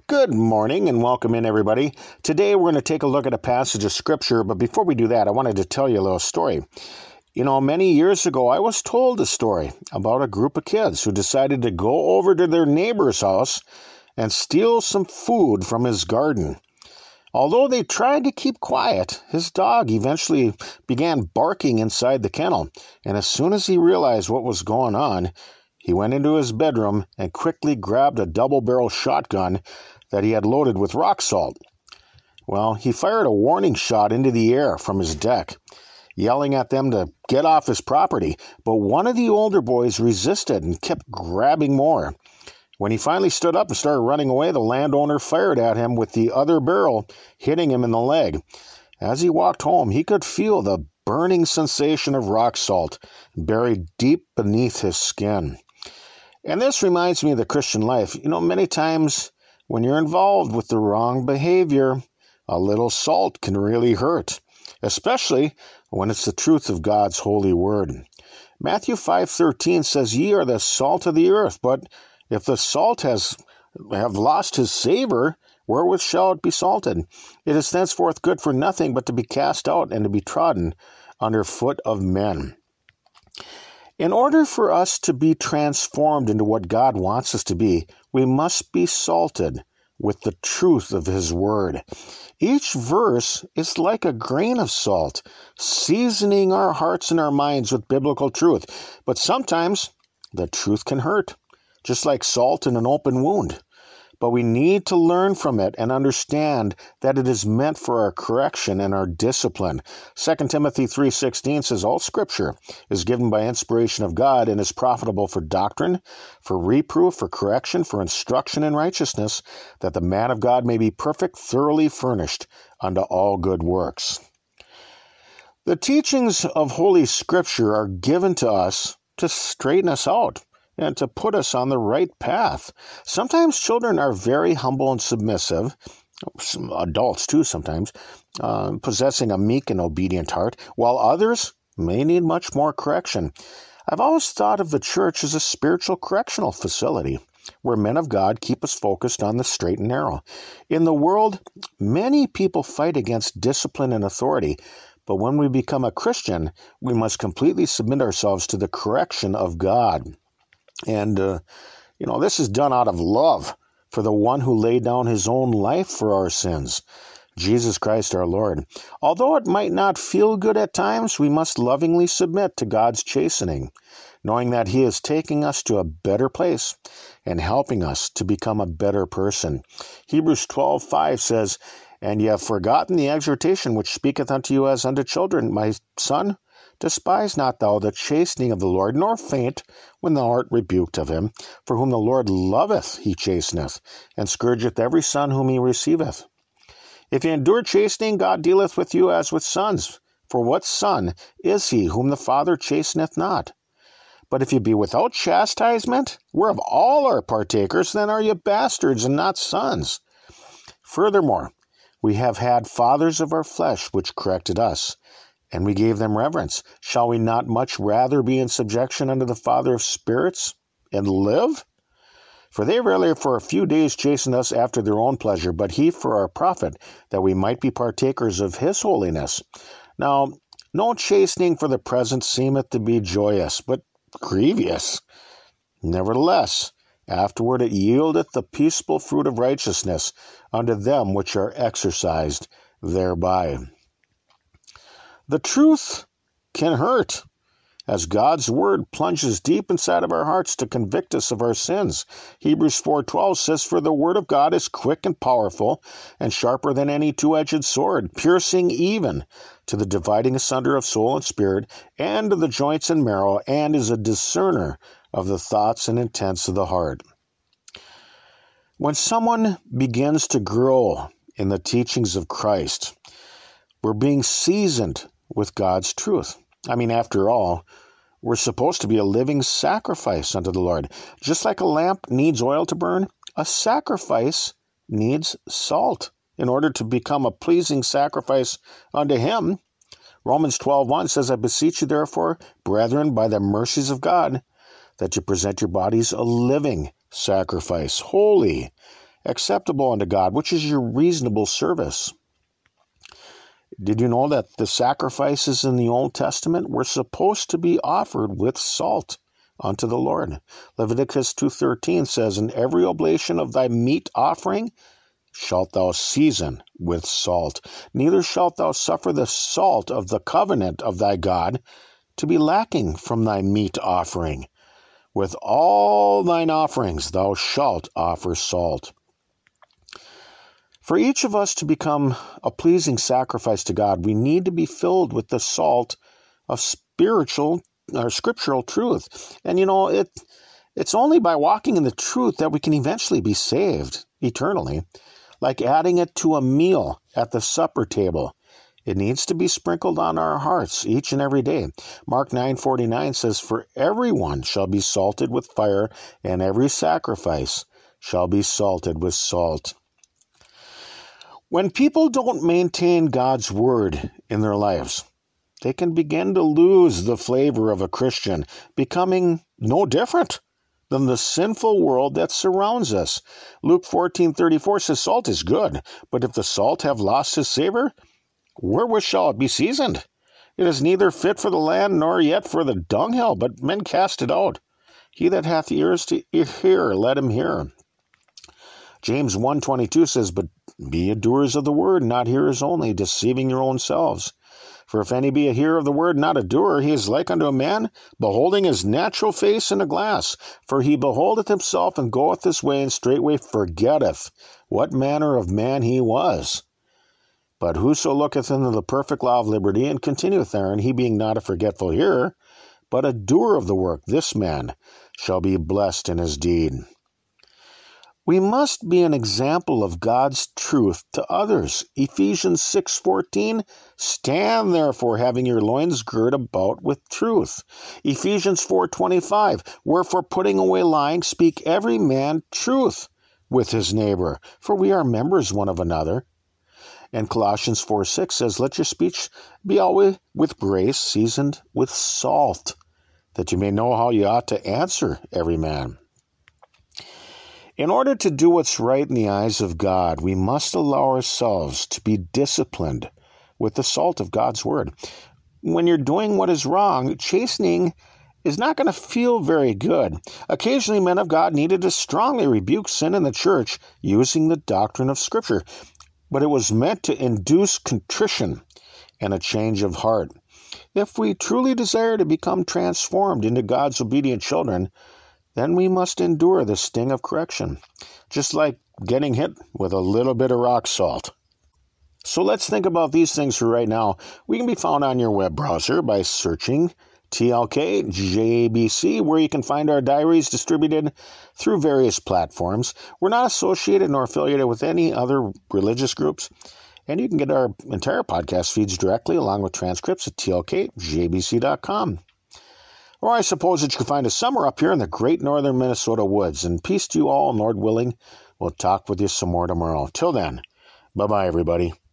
Good morning and welcome in, everybody. Today we're going to take a look at a passage of Scripture, but before we do that, I wanted to tell you a little story. Many years ago, I was told a story about a group of kids who decided to go over to their neighbor's house and steal some food from his garden. Although they tried to keep quiet, his dog eventually began barking inside the kennel, and as soon as he realized what was going on, he went into his bedroom and quickly grabbed a double-barrel shotgun that he had loaded with rock salt. Well, he fired a warning shot into the air from his deck, yelling at them to get off his property, but one of the older boys resisted and kept grabbing more. When he finally stood up and started running away, the landowner fired at him with the other barrel, hitting him in the leg. As he walked home, he could feel the burning sensation of rock salt buried deep beneath his skin. And this reminds me of the Christian life. Many times when you're involved with the wrong behavior, a little salt can really hurt, especially when it's the truth of God's holy word. Matthew 5:13 says, "Ye are the salt of the earth, but if the salt have lost his savor, wherewith shall it be salted? It is thenceforth good for nothing but to be cast out and to be trodden under foot of men." In order for us to be transformed into what God wants us to be, we must be salted with the truth of His Word. Each verse is like a grain of salt, seasoning our hearts and our minds with biblical truth. But sometimes the truth can hurt, just like salt in an open wound. But we need to learn from it and understand that it is meant for our correction and our discipline. 2 Timothy 3:16 says, "All Scripture is given by inspiration of God and is profitable for doctrine, for reproof, for correction, for instruction in righteousness, that the man of God may be perfect, thoroughly furnished unto all good works." The teachings of Holy Scripture are given to us to straighten us out and to put us on the right path. Sometimes children are very humble and submissive, some adults too sometimes, possessing a meek and obedient heart, while others may need much more correction. I've always thought of the church as a spiritual correctional facility where men of God keep us focused on the straight and narrow. In the world, many people fight against discipline and authority, but when we become a Christian, we must completely submit ourselves to the correction of God. And, this is done out of love for the one who laid down his own life for our sins, Jesus Christ our Lord. Although it might not feel good at times, we must lovingly submit to God's chastening, knowing that He is taking us to a better place and helping us to become a better person. Hebrews 12:5 says, "And ye have forgotten the exhortation which speaketh unto you as unto children, my son, despise not thou the chastening of the Lord, nor faint when thou art rebuked of him. For whom the Lord loveth he chasteneth, and scourgeth every son whom he receiveth. If ye endure chastening, God dealeth with you as with sons. For what son is he whom the Father chasteneth not? But if ye be without chastisement, whereof all are partakers, then are ye bastards and not sons. Furthermore, we have had fathers of our flesh which corrected us, and we gave them reverence. Shall we not much rather be in subjection unto the Father of spirits and live? For they rarely for a few days chastened us after their own pleasure, but He for our profit, that we might be partakers of His holiness. Now, no chastening for the present seemeth to be joyous, but grievous. Nevertheless, afterward it yieldeth the peaceable fruit of righteousness unto them which are exercised thereby." The truth can hurt, as God's word plunges deep inside of our hearts to convict us of our sins. Hebrews 4:12 says, "For the word of God is quick and powerful, and sharper than any two-edged sword, piercing even to the dividing asunder of soul and spirit, and of the joints and marrow, and is a discerner of the thoughts and intents of the heart." When someone begins to grow in the teachings of Christ, we're being seasoned with God's truth. After all, we're supposed to be a living sacrifice unto the Lord. Just like a lamp needs oil to burn, a sacrifice needs salt in order to become a pleasing sacrifice unto Him. Romans 12:1 says, "I beseech you therefore, brethren, by the mercies of God, that you present your bodies a living sacrifice, holy acceptable unto God, which is your reasonable service. Did you know that the sacrifices in the Old Testament were supposed to be offered with salt unto the Lord? Leviticus 2:13 says, "And every oblation of thy meat offering shalt thou season with salt. Neither shalt thou suffer the salt of the covenant of thy God to be lacking from thy meat offering. With all thine offerings thou shalt offer salt." For each of us to become a pleasing sacrifice to God, we need to be filled with the salt of spiritual or scriptural truth. And it's only by walking in the truth that we can eventually be saved eternally. Like adding it to a meal at the supper table. It needs to be sprinkled on our hearts each and every day. Mark 9:49 says, "For everyone shall be salted with fire, and every sacrifice shall be salted with salt." When people don't maintain God's word in their lives, they can begin to lose the flavor of a Christian, becoming no different than the sinful world that surrounds us. Luke 14:34 says, "Salt is good, but if the salt have lost his savor, wherewith shall it be seasoned? It is neither fit for the land, nor yet for the dunghill, but men cast it out. He that hath ears to hear, let him hear." James 1:22 says, "But be ye doers of the word, not hearers only, deceiving your own selves. For if any be a hearer of the word, not a doer, he is like unto a man beholding his natural face in a glass. For he beholdeth himself, and goeth his way, and straightway forgetteth what manner of man he was. But whoso looketh into the perfect law of liberty, and continueth therein, he being not a forgetful hearer, but a doer of the work, this man shall be blessed in his deed." We must be an example of God's truth to others. Ephesians 6:14, "Stand therefore, having your loins girt about with truth." Ephesians 4:25, "Wherefore putting away lying, speak every man truth with his neighbor, for we are members one of another." And Colossians 4:6 says, "Let your speech be always with grace, seasoned with salt, that you may know how you ought to answer every man." In order to do what's right in the eyes of God, we must allow ourselves to be disciplined with the salt of God's word. When you're doing what is wrong, chastening is not going to feel very good. Occasionally, men of God needed to strongly rebuke sin in the church using the doctrine of Scripture, but it was meant to induce contrition and a change of heart. If we truly desire to become transformed into God's obedient children, then we must endure the sting of correction, just like getting hit with a little bit of rock salt. So let's think about these things for right now. We can be found on your web browser by searching TLK JBC, where you can find our diaries distributed through various platforms. We're not associated nor affiliated with any other religious groups, and you can get our entire podcast feeds directly along with transcripts at tlkjbc.com. Or I suppose that you can find us somewhere up here in the great northern Minnesota woods. And peace to you all, and Lord willing, we'll talk with you some more tomorrow. Till then, bye-bye, everybody.